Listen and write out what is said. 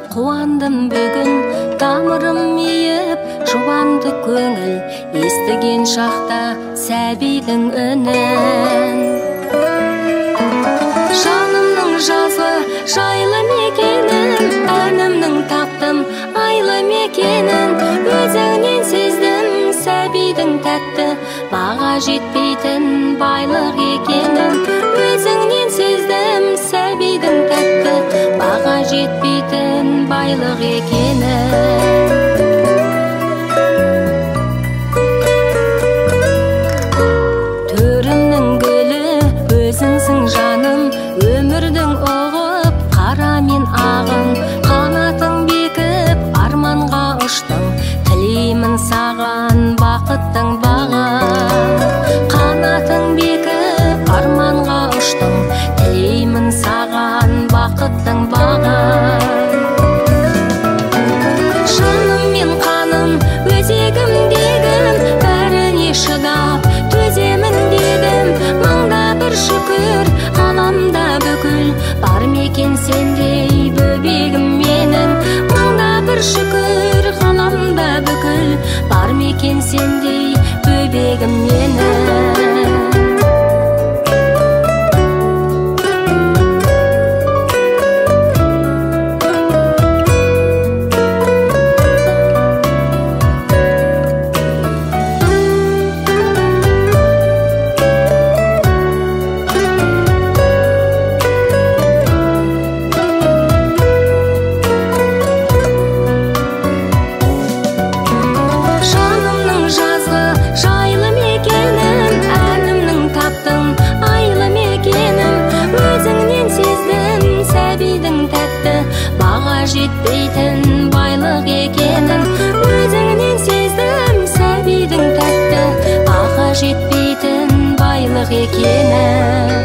Қуандым бүгін тамырым иіп, жуанды көңіл естіген шақта сәбидің үнін. Жанымның жазы жайлы мекенін, әнімнің таптым айлы мекенін. Өзіңнен сездім сәбидің тәтті, баға жетпейтін байлық екенін. Өзіңнен сездім сәбидің тәтті, баға жетпейтін байлық екенін. Төрімнің гүлі өзіңсің жаным, өмірдің оғып қара мен ағын. Қанатың бекіп арманға ұштың, тілеймін саған бақыттың бағын. Қанатың бекіп арманға ұштың, тілеймін саған бақыттың бағын. Жаным мен қаным, өзегімдегім, бәріне шыдап төземін дедім. Мыңда бір шүкір, ғаламда бүкіл, бар мекен сендей бөбегім менің. Мыңда бір шүкір, ғаламда бүкіл, бар мекен сендей бөбегім менің. Жетпейтін байлық екенін. Өзіңнен сездім сәбидің тәтті, баға жетпейтін байлық екенін.